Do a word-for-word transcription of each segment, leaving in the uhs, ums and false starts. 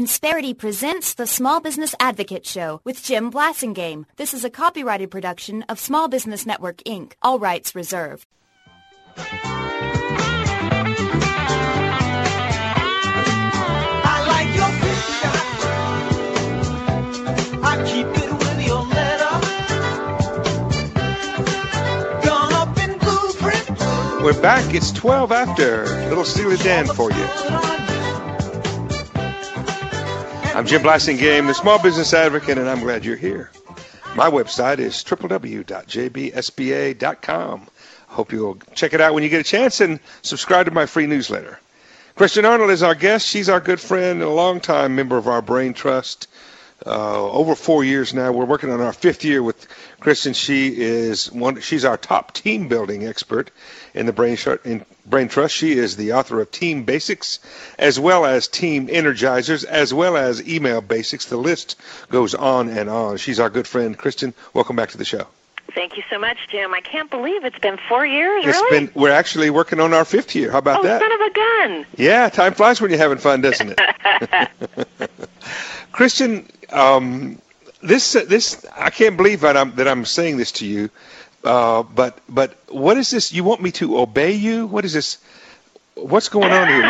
Insperity presents the Small Business Advocate Show with Jim Blasingame. This is a copyrighted production of Small Business Network, Incorporated. All rights reserved. I like your picture. I keep it with your letter. Gone up in blueprint. We're back. It's twelve after. Little Steely Dan for you. I'm Jim Blasingame, the Small Business Advocate, and I'm glad you're here. My website is w w w dot j b s b a dot com. Hope you'll check it out when you get a chance and subscribe to my free newsletter. Kristen Arnold is our guest. She's our good friend and a longtime member of our Brain Trust. Uh, over four years now. We're working on our fifth year with Kristen. She is one. She's our top team building expert in the Brain, in Brain Trust. She is the author of Team Basics, as well as Team Energizers, as well as Email Basics. The list goes on and on. She's our good friend. Kristen, welcome back to the show. Thank you so much, Jim. I can't believe it's been four years, It's really? been. We're actually working on our fifth year. How about oh, that? son of a gun. Yeah, time flies when you're having fun, doesn't it? Kristen, um, this this I can't believe that I'm that I'm saying this to you, uh, but but what is this? You want me to obey you? What is this? What's going on here?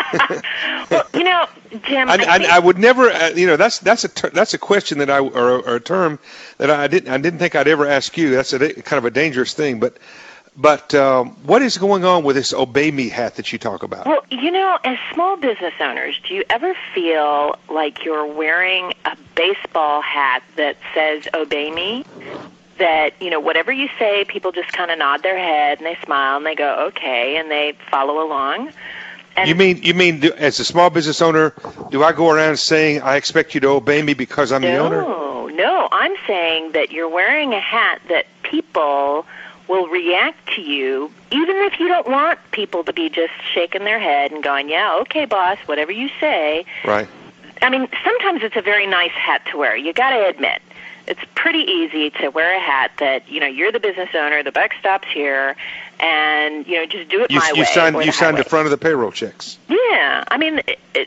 Well, you know, Jim, I, I, I, think, I would never. Uh, you know, that's that's a ter- that's a question that I or, or a term that I didn't I didn't think I'd ever ask you. That's a kind of a dangerous thing, but. But um, what is going on with this Obey Me hat that you talk about? well, you know, as small business owners, do you ever feel like you're wearing a baseball hat that says Obey Me? That, you know, whatever you say, people just kind of nod their head and they smile and they go, okay, and they follow along. And You mean you mean do- as a small business owner, do I go around saying I expect you to obey me because I'm the owner? No, no, I'm saying that you're wearing a hat that people will react to you, even if you don't want people to be just shaking their head and going, yeah, okay, boss, whatever you say. Right. I mean, sometimes it's a very nice hat to wear. You got to admit, it's pretty easy to wear a hat that, you know, you're the business owner, the buck stops here, and, you know, just do it You, my you way. signed or you the signed the highway. front of the payroll checks. Yeah, I mean, it, it,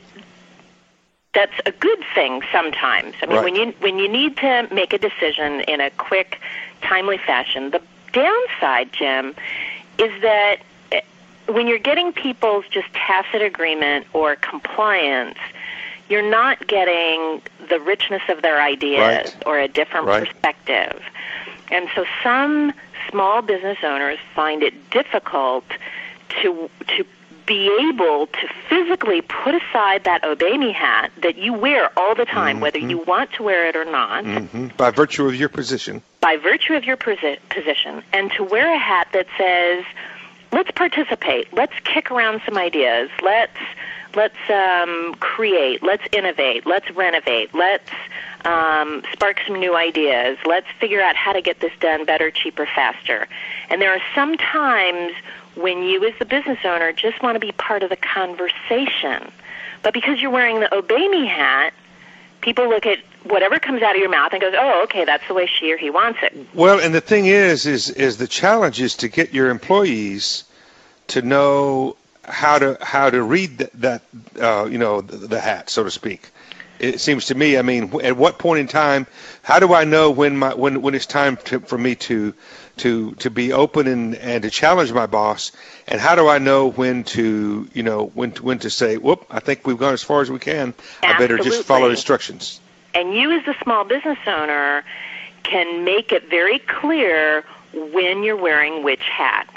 that's a good thing sometimes. I mean, Right. when you when you need to make a decision in a quick, timely fashion, the downside, Jim, is that eh, when you're getting people's just tacit agreement or compliance, you're not getting the richness of their ideas Right. or a different Right. perspective. And so some small business owners find it difficult to to be able to physically put aside that Obey Me hat that you wear all the time, Mm-hmm. whether you want to wear it or not, Hmm. By virtue of your position. by virtue of your posi- position, and to wear a hat that says, let's participate, let's kick around some ideas, let's let's um, create, let's innovate, let's renovate, let's um, spark some new ideas, let's figure out how to get this done better, cheaper, faster. And there are some times when you as the business owner just want to be part of the conversation. But because you're wearing the Obey Me hat, people look at whatever comes out of your mouth and goes, oh, okay, that's the way she or he wants it. Well, and the thing is, is, is the challenge is to get your employees to know how to how to read th- that, uh, you know, the, the hat, so to speak. It seems to me. I mean, wh- at what point in time? How do I know when my when when it's time to, for me to to to be open and, and to challenge my boss? And how do I know when to you know when to, when to say, whoop, I think we've gone as far as we can. I better just follow Absolutely. instructions. And you as the small business owner can make it very clear when you're wearing which hat.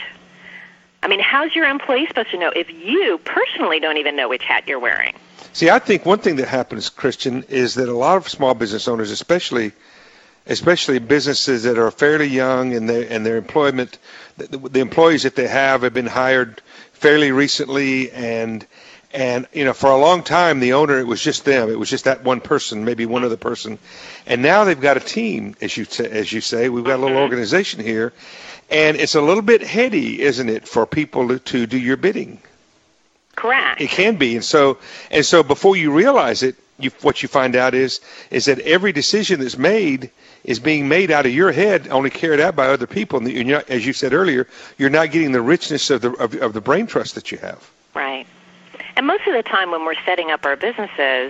I mean, how's your employee supposed to know if you personally don't even know which hat you're wearing? See, I think one thing that happens, Christian, is that a lot of small business owners, especially especially businesses that are fairly young and their and their employment, the, the employees that they have have been hired fairly recently, and and you know for a long time the owner, it was just them, it was just that one person, maybe one other person, and now they've got a team, as you say, as you say, we've got a little organization here, and it's a little bit heady, isn't it, for people to, to do your bidding? Correct. It can be, and so and so before you realize it, you, what you find out is is that every decision that's made is being made out of your head, only carried out by other people. And you're not, as you said earlier, you're not getting the richness of the of, of the brain trust that you have. Right. And most of the time when we're setting up our businesses,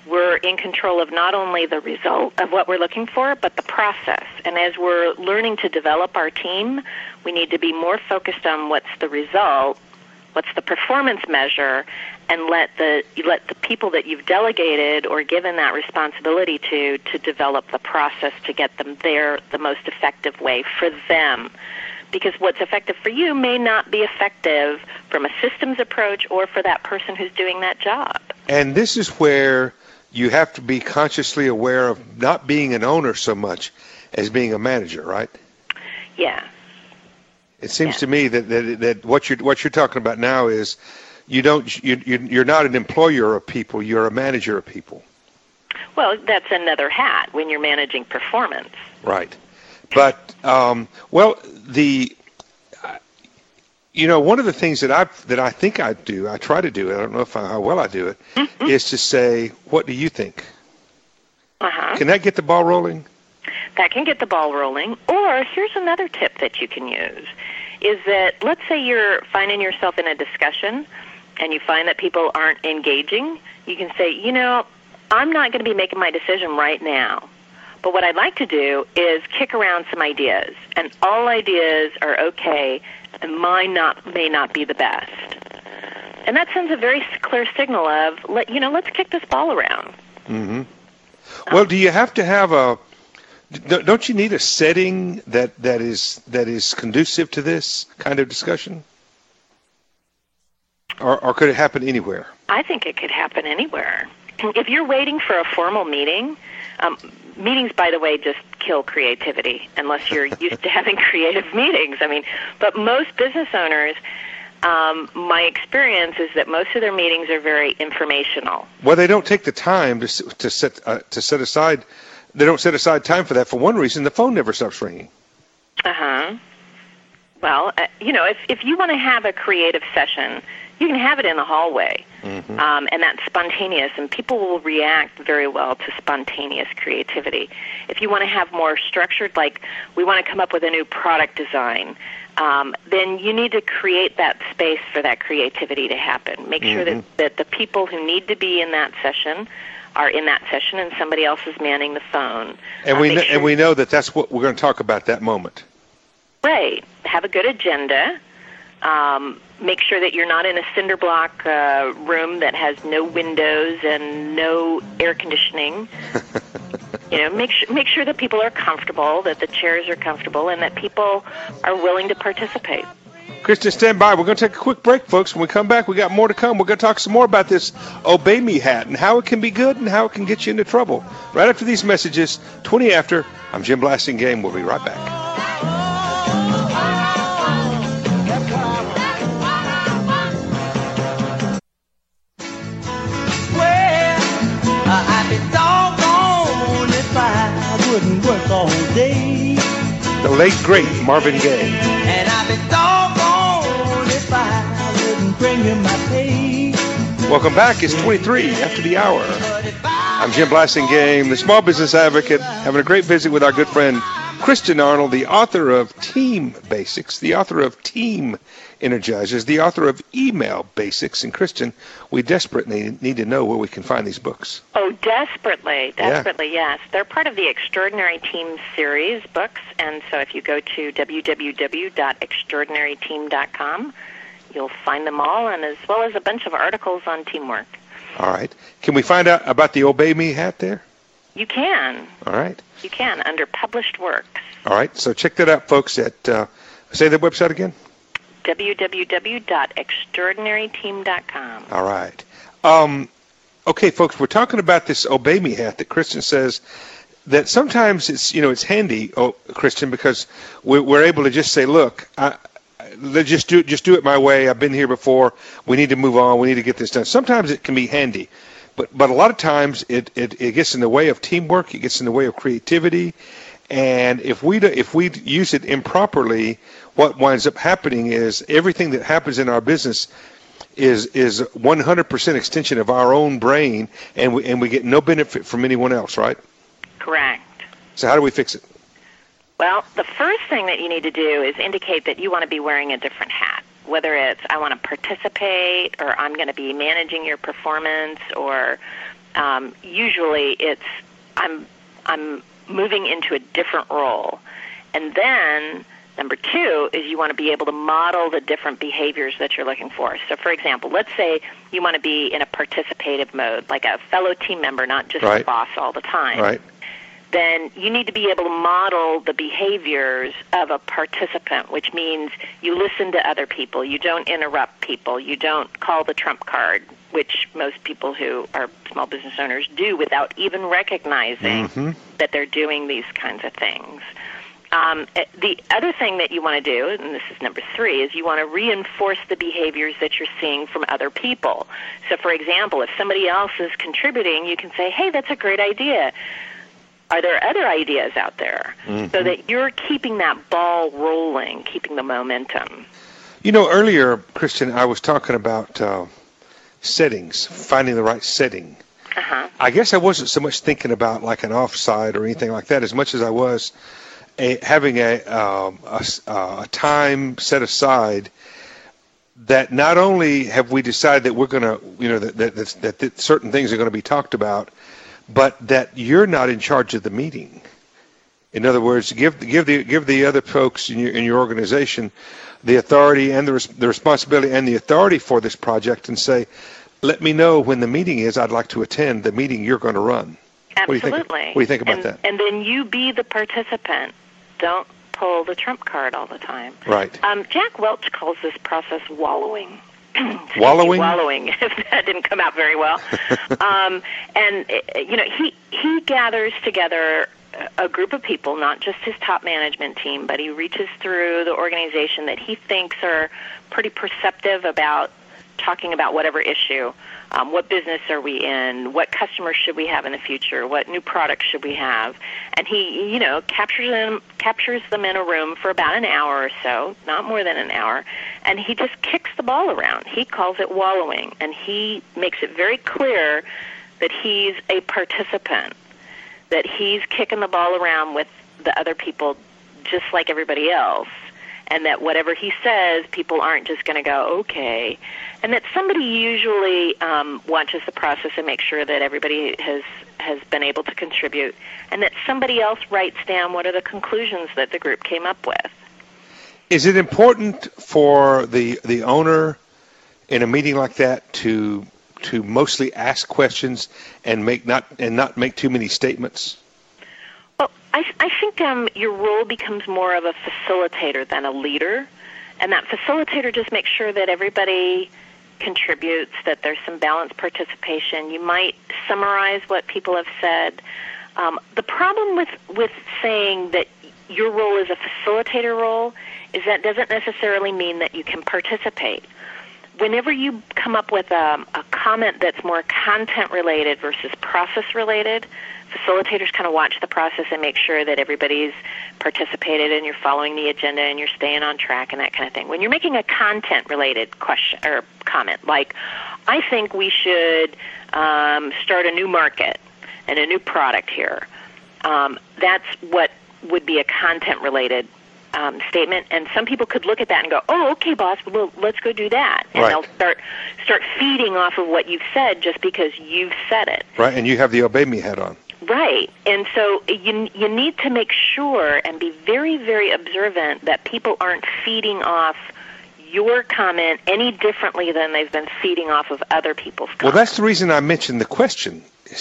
we're in control of not only the result of what we're looking for, but the process. And as we're learning to develop our team, we need to be more focused on what's the result, what's the performance measure, and let the let the people that you've delegated or given that responsibility to to develop the process to get them there the most effective way for them. Because what's effective for you may not be effective from a systems approach or for that person who's doing that job. And this is where you have to be consciously aware of not being an owner so much as being a manager, right? Yeah. It seems yeah. to me that, that that what you're what you're talking about now is you don't you you're not an employer of people, you're a manager of people. Well, that's another hat when you're managing performance. Right. But um, well, the you know one of the things that I that I think I do, I try to do it. I don't know if I, how well I do it, mm-hmm. is to say, "What do you think?" Uh-huh. Can that get the ball rolling? That can get the ball rolling. Or here's another tip that you can use: is that let's say you're finding yourself in a discussion, and you find that people aren't engaging. You can say, "You know, I'm not going to be making my decision right now. But what I'd like to do is kick around some ideas, and all ideas are okay, and mine not may not be the best." And that sends a very clear signal of, let you know, let's kick this ball around. Mm-hmm. Well, do you have to have a? Don't you need a setting that, that is that is conducive to this kind of discussion, or or could it happen anywhere? I think it could happen anywhere. If you're waiting for a formal meeting. Um, meetings, by the way, just kill creativity unless you're used to having creative meetings. I mean, but most business owners, um, my experience is that most of their meetings are very informational. Well, they don't take the time to to set uh, to set aside. They don't set aside time for that. For one reason, the phone never stops ringing. Uh huh. Well, uh, you know, if if you want to have a creative session, you can have it in the hallway, mm-hmm. um, and that's spontaneous, and people will react very well to spontaneous creativity. If you want to have more structured, like we want to come up with a new product design, um, then you need to create that space for that creativity to happen. Make mm-hmm. sure that, that the people who need to be in that session are in that session, and somebody else is manning the phone. And uh, we know, sure and we know that that's what we're going to talk about that moment. Right. Have a good agenda. Um, make sure that you're not in a cinder block uh, room that has no windows and no air conditioning. You know, make sure make sure that people are comfortable, that the chairs are comfortable, and that people are willing to participate. Kristen, stand by. We're going to take a quick break, folks. When we come back, we got more to come. We're going to talk some more about this Obey Me hat and how it can be good and how it can get you into trouble. Right after these messages, twenty after. I'm Jim Blasingame. We'll be right back. Work all day. The late, great Marvin Gaye. And I've been doggone if I wouldn't bring him my pay. Welcome back. It's twenty-three after the hour. I'm Jim Blasingame, the small business advocate, having a great visit with our good friend Kristen Arnold, the author of Team Basics, the author of Team Energizers, the author of Email Basics. And Kristen, we desperately need to know where we can find these books. Oh, desperately, desperately, yeah. Yes. They're part of the Extraordinary Team series books, and so if you go to w w w dot extraordinary team dot com, you'll find them all, and as well as a bunch of articles on teamwork. All right. Can we find out about the Obey Me hat there? You can. All right. You can, under published works. All right. So check that out, folks, at, uh, say the website again? w w w dot extraordinary team dot com. All right. Um, okay, folks, we're talking about this Obey Me hat that Kristen says that sometimes it's, you know, it's handy, oh, Kristen, because we're, we're able to just say, look, I, let's just do it, just do it my way. I've been here before. We need to move on. We need to get this done. Sometimes it can be handy, but but a lot of times it, it, it gets in the way of teamwork. It gets in the way of creativity. And if we do, if we use it improperly, what winds up happening is everything that happens in our business is is one hundred percent extension of our own brain, and we and we get no benefit from anyone else, right? Correct. So how do we fix it? Well, the first thing that you need to do is indicate that you want to be wearing a different hat, whether it's I want to participate or I'm going to be managing your performance or um, usually it's I'm I'm moving into a different role. And then number two is you want to be able to model the different behaviors that you're looking for. So, for example, let's say you want to be in a participative mode, like a fellow team member, not just right. a boss all the time. Right. Then you need to be able to model the behaviors of a participant, which means you listen to other people, you don't interrupt people, you don't call the trump card, which most people who are small business owners do without even recognizing mm-hmm. that they're doing these kinds of things. Um, the other thing that you want to do, and this is number three, is you want to reinforce the behaviors that you're seeing from other people. So, for example, if somebody else is contributing, you can say, hey, that's a great idea. Are there other ideas out there? Mm-hmm. So that you're keeping that ball rolling, keeping the momentum. You know, earlier, Christian, I was talking about uh, settings, finding the right setting. Uh-huh. I guess I wasn't so much thinking about like an offsite or anything like that as much as I was a, having a, um, a, a time set aside that not only have we decided that we're going to, you know, that, that, that, that certain things are going to be talked about, but that you're not in charge of the meeting. In other words, give give the give the other folks in your in your organization the authority and the res, the responsibility and the authority for this project, and say, "Let me know when the meeting is. I'd like to attend the meeting you're going to run." Absolutely. What do you think, what do you think about and, that? And then you be the participant. Don't pull the trump card all the time. Right. Um, Jack Welch calls this process wallowing. Wallowing? Wallowing, if that didn't come out very well. um, and, you know, he, he gathers together a group of people, not just his top management team, but he reaches through the organization that he thinks are pretty perceptive about talking about whatever issue. Um, what business are we in? What customers should we have in the future? What new products should we have? And he, you know, captures them, captures them in a room for about an hour or so, not more than an hour, and he just kicks the ball around. He calls it wallowing, and he makes it very clear that he's a participant, that he's kicking the ball around with the other people just like everybody else, and that whatever he says, people aren't just going to go, okay, and that somebody usually um, watches the process and makes sure that everybody has, has been able to contribute, and that somebody else writes down what are the conclusions that the group came up with. Is it important for the the owner in a meeting like that to to mostly ask questions and make not and not make too many statements? Well, I, I think um, your role becomes more of a facilitator than a leader, and that facilitator just makes sure that everybody contributes, that there's some balanced participation. You might summarize what people have said. Um, the problem with, with saying that your role is a facilitator role is that doesn't necessarily mean that you can participate. Whenever you come up with a, a comment that's more content-related versus process-related, facilitators kind of watch the process and make sure that everybody's participated and you're following the agenda and you're staying on track and that kind of thing. When you're making a content-related question or comment, like, I think we should um, start a new market and a new product here, um, that's what would be a content-related Um, statement, and some people could look at that and go, "Oh, okay, boss, well, let's go do that," and right. they'll start start feeding off of what you've said just because you've said it. Right, and you have the obey me hat on. Right, and so you you need to make sure and be very, very observant that people aren't feeding off your comment any differently than they've been feeding off of other people's comments. Well, that's the reason I mentioned the question.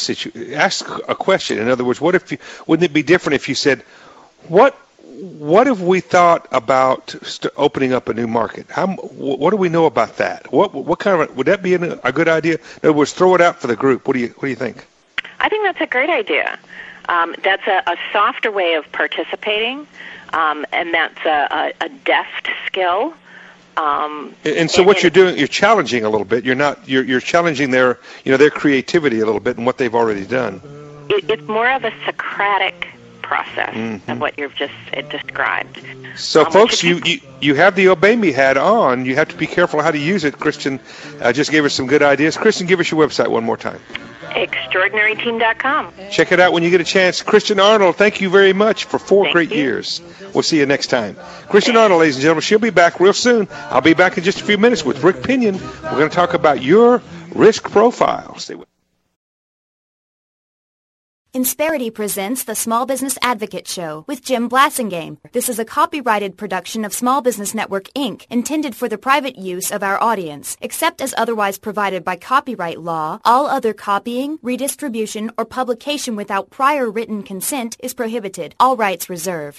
Ask a question. In other words, what if you, wouldn't it be different if you said, "What?" What have we thought about st- opening up a new market? How, what do we know about that? What what kind of would that be a, a good idea? In other words, throw it out for the group. What do you what do you think? I think that's a great idea. Um, that's a, a softer way of participating, um, and that's a, a, a deft skill. Um, and, and so, and, what and you're doing, you're challenging a little bit. You're not you're you're challenging their you know their creativity a little bit and what they've already done. It, it's more of a Socratic process mm-hmm. of what you've just it described. So, um, folks, you, you you have the Obey Me hat on. You have to be careful how to use it. Christian uh, just gave us some good ideas. Christian, give us your website one more time. extraordinary team dot com. Check it out when you get a chance. Christian Arnold, thank you very much for four thank great you. years. We'll see you next time. Christian Arnold, ladies and gentlemen, she'll be back real soon. I'll be back in just a few minutes with Rick Pinion. We're going to talk about your risk profile. Stay with Insperity presents the Small Business Advocate Show with Jim Blasingame. This is a copyrighted production of Small Business Network, Incorporated, intended for the private use of our audience. Except as otherwise provided by copyright law, all other copying, redistribution, or publication without prior written consent is prohibited. All rights reserved.